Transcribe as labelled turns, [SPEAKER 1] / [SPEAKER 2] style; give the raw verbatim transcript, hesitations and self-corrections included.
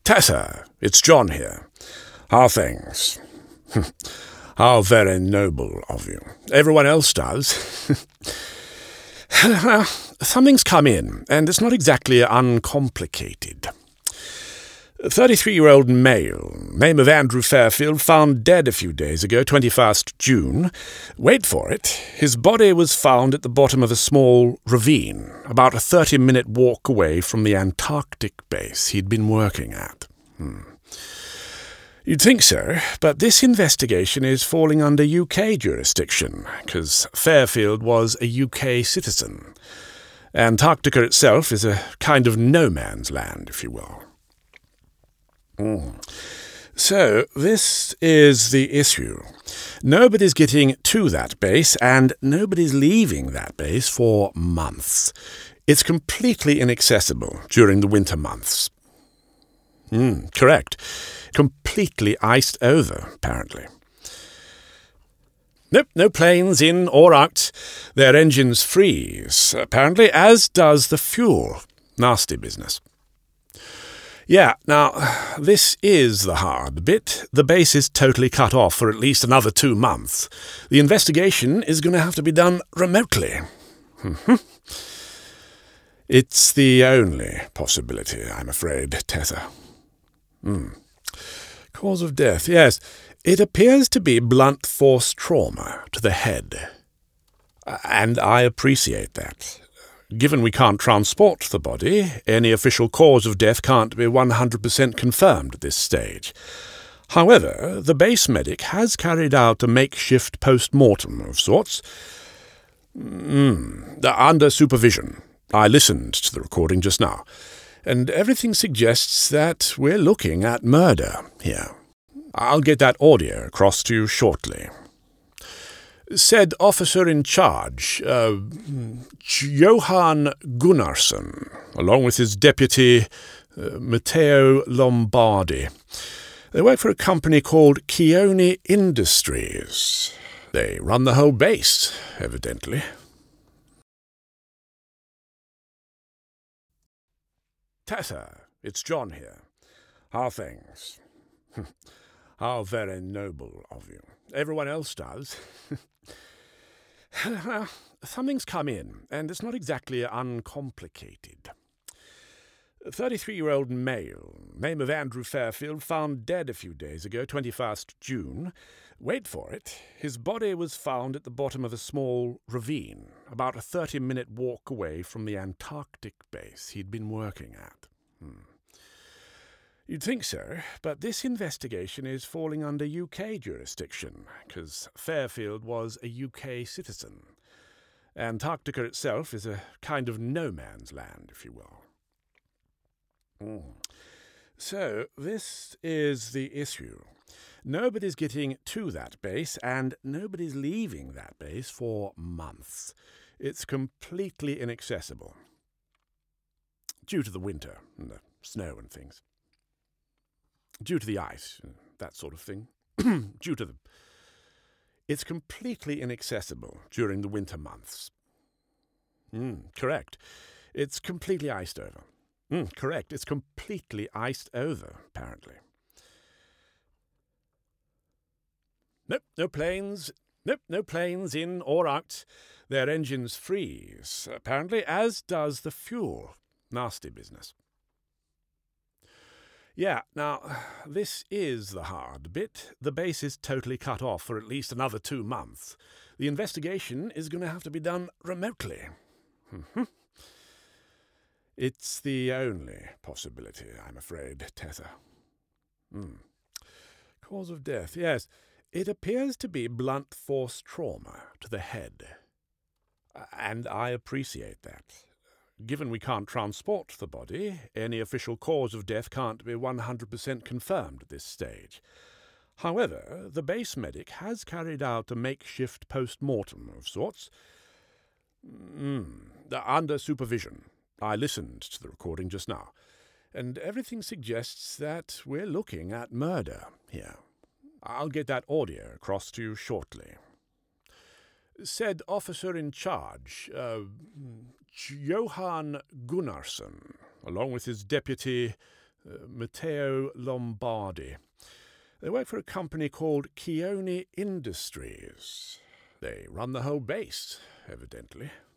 [SPEAKER 1] Tessa, it's John here. How are things? How very noble of you. Everyone else does. Well, something's come in, and it's not exactly uncomplicated. A thirty-three-year-old male, name of Andrew Fairfield, found dead a few days ago, twenty-first June. Wait for it. His body was found at the bottom of a small ravine, about a thirty-minute walk away from the Antarctic base he'd been working at. Hmm. You'd think so, but this investigation is falling under U K jurisdiction, because Fairfield was a U K citizen. Antarctica itself is a kind of no-man's land, if you will. Mm. So, this is the issue. Nobody's getting to that base, and nobody's leaving that base for months. It's completely inaccessible during the winter months. Mm, correct. Completely iced over, apparently. Nope, no planes in or out. Their engines freeze, apparently, as does the fuel. Nasty business. Yeah, now, this is the hard bit. The base is totally cut off for at least another two months. The investigation is going to have to be done remotely. Mm-hmm. It's the only possibility, I'm afraid, Tessa. Hmm. Cause of death, yes. It appears to be blunt force trauma to the head. And I appreciate that. Given we can't transport the body, any official cause of death can't be one hundred percent confirmed at this stage. However, the base medic has carried out a makeshift post-mortem of sorts. Mm, under supervision. I listened to the recording just now, and everything suggests that we're looking at murder here. I'll get that audio across to you shortly. Said officer in charge, uh, Johan Gunnarsson, along with his deputy, uh, Matteo Lombardi. They work for a company called Keone Industries. They run the whole base, evidently. Tessa, it's John here. How are things? How very noble of you. Everyone else does. Well, something's come in, and it's not exactly uncomplicated. A thirty-three-year-old male, name of Andrew Fairfield, found dead a few days ago, twenty-first June. Wait for it. His body was found at the bottom of a small ravine, about a thirty-minute walk away from the Antarctic base he'd been working at. Hmm. You'd think so, but this investigation is falling under U K jurisdiction, because Fairfield was a U K citizen. Antarctica itself is a kind of no-man's land, if you will. Mm. So, this is the issue. Nobody's getting to that base, and nobody's leaving that base for months. It's completely inaccessible. Due to the winter, and the snow and things. Due to the ice, that sort of thing. Due to the... It's completely inaccessible during the winter months. Mm, correct. It's completely iced over. Mm, correct. It's completely iced over, apparently. Nope, no planes. Nope, no planes in or out. Their engines freeze, apparently, as does the fuel. Nasty business. Yeah, now, this is the hard bit. The base is totally cut off for at least another two months. The investigation is going to have to be done remotely. Mm-hmm. It's the only possibility, I'm afraid, Tessa. Mm. Cause of death, yes. It appears to be blunt force trauma to the head. And I appreciate that. Given we can't transport the body, any official cause of death can't be one hundred percent confirmed at this stage. However, the base medic has carried out a makeshift post-mortem of sorts. Mm, under supervision. I listened to the recording just now, and everything suggests that we're looking at murder here. I'll get that audio across to you shortly. Said officer in charge, uh, Johan Gunnarsson, along with his deputy, Uh, Matteo Lombardi. They work for a company called Keone Industries. They run the whole base, evidently.